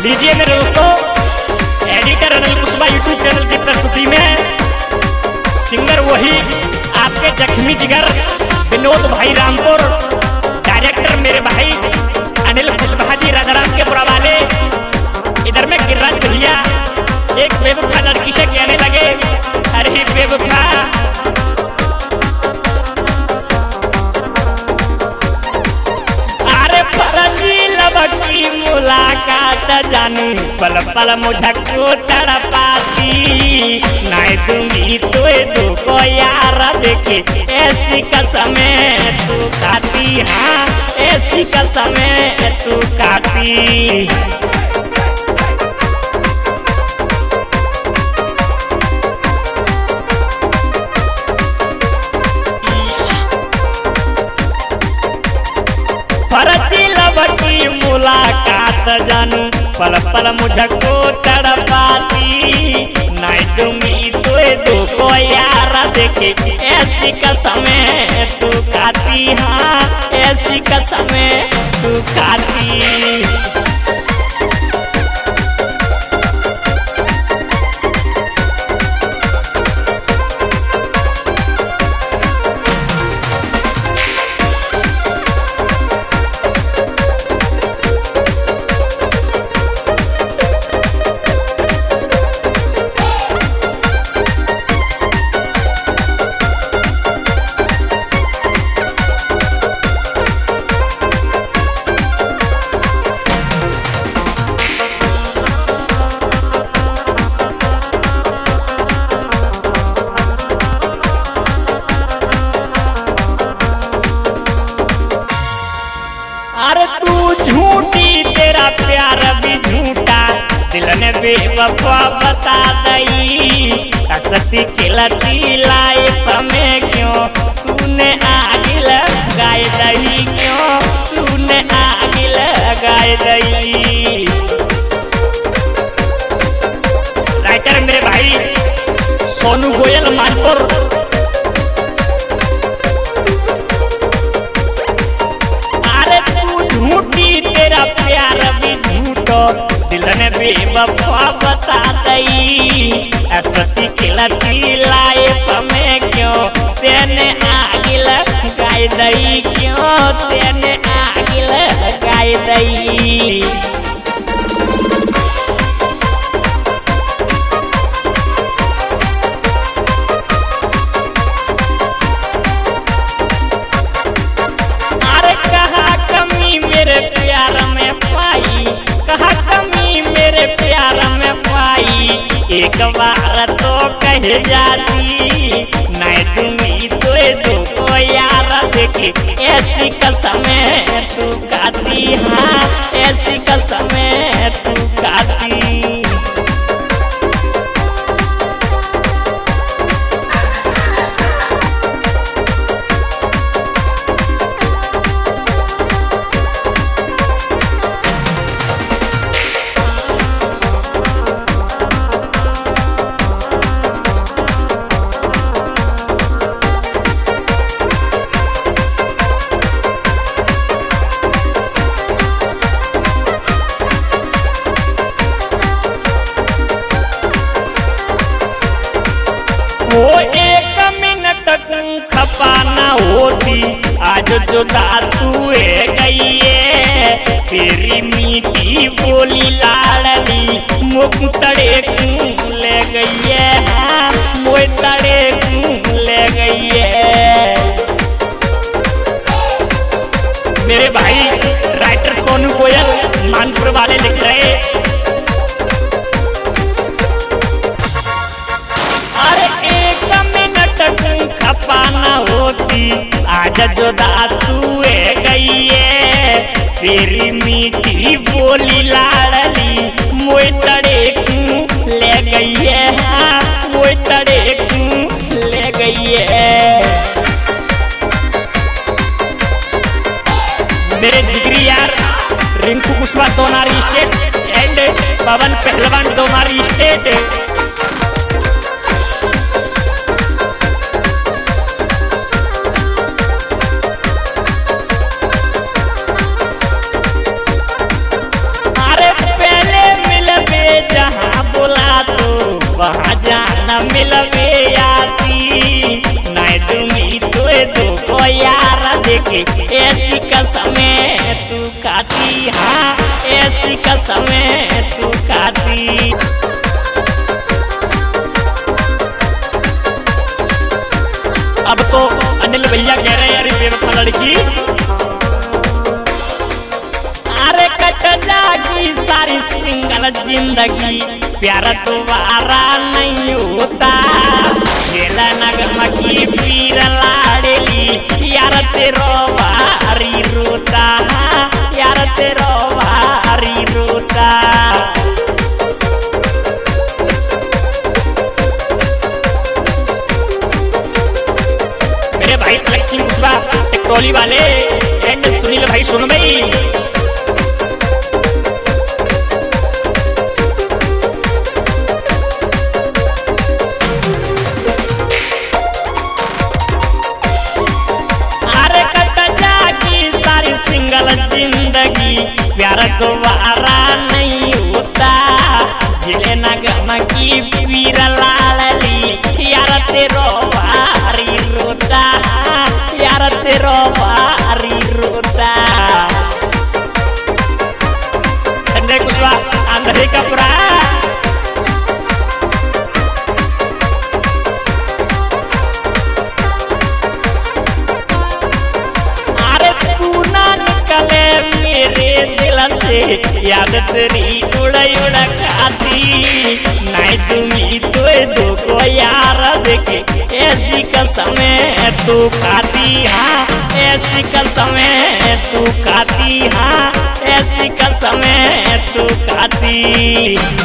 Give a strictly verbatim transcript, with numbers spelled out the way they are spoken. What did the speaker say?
लीजिए मेरे दोस्तों, editor Anil Kushwaha YouTube channel की प्रस्तुति में सिंगर वही आपके जख्मी जिगर विनोद भाई रामपुर, डायरेक्टर मेरे भाई अनिल कुशवाहा जी राजाराम के बुरा वाले। इधर में गिरिराज भैया एक बेवफा लड़की से कहने लगे, अरे बेवफा की मुलाकात जानू पल पल मुझे क्यों तड़पाती, नहीं दूंगी तो दो को यार देखे ऐसी कसम तू खाती, हाँ ऐसी कसम तू खाती। मुलाकात जानू पल पल मुझको तड़पाती, नहीं दूंगी तो दो को यार देखे ऐसी कसम तू खाती, हाँ ऐसी कसम तू खाती। अरे तू झूठी तेरा प्यार भी झूठा, दिल ने बेवफा बता दई, हंसती खिलती लाइफ में क्यों तूने आग लगाए दई, क्यों तूने आग लगाए दई। राइटर मेरे भाई सोनू गोयल मानपुर, तेरा प्यार भी झूठो दिल ने बेवफा बता दई, हंसती खिलती लाइफ में क्यों तेने आग लगाए दई, क्यों तेने आग लगाए दई। एक बार तो कह जाती, नहीं दूंगी तो दो को यार देखे ऐसी कसम तू खाती, हाँ ऐसी कसम तू खाती। वो एक मिनट खपाना होती, आज जुदा तू गई है, तेरी मीठी बोली लाडली मुख तड़े ले गई है, हाँ मोए तड़े ले गई है। मेरे भाई राइटर सोनू गोयल मानपुर वाले लिख रहे, खपाना होती आज जुदा तू गई है, तेरी मीठी बोली लाडली मोए तड़े ले गई है, हाँ मोए तड़े ले गई है। मेरे जिगरी यार Rinku Kushwaha Donari state and Pawan Pahalwan Donari estate. अरे पहले को यार देखे ऐसी कसमें तू खाती, हाँ ऐसी कसमें तू खाती। अब तो अनिल भैया कह रहे हैं यार बेवफा लड़की, अरे कट जाएगी सारी सिंगल जिंदगी, प्यार दोबारा नहीं होता। जेला नगमा की पीर लाड़ली यार तेरो भारी रोता, यार तेरो भारी रोता। मेरे भाई लक्ष्मी कुशवाहा टेक्टोली वाले एंड सुनील भाई सुन भाई, जिंदगी प्यार दोबारा नहीं होता। जिले नगमा की पीर लाड़ली यार तेरो भारी रोता, यार तेरो भारी रोता। संजय कुशवाहा आंध्र का पूरा याद तेरी उड़ा उड़ा खाती, नहीं तुम्ही तो दो को यार देखे ऐसी कसमें तू खाती, हाँ ऐसी कसमें तू खाती, हाँ ऐसी कसमें तू खाती।